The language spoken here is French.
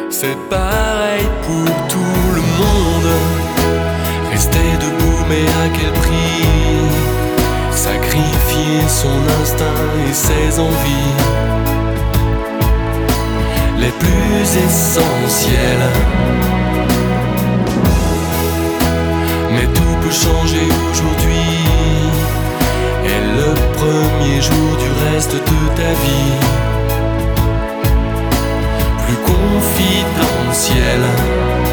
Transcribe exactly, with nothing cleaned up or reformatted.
C'est pareil pour tout le monde. Rester debout, mais à quel prix? Sacrifier son instinct et ses envies les plus essentielles. Mais tout peut changer aujourd'hui, et le premier jour du reste de ta vie plus confidentiel.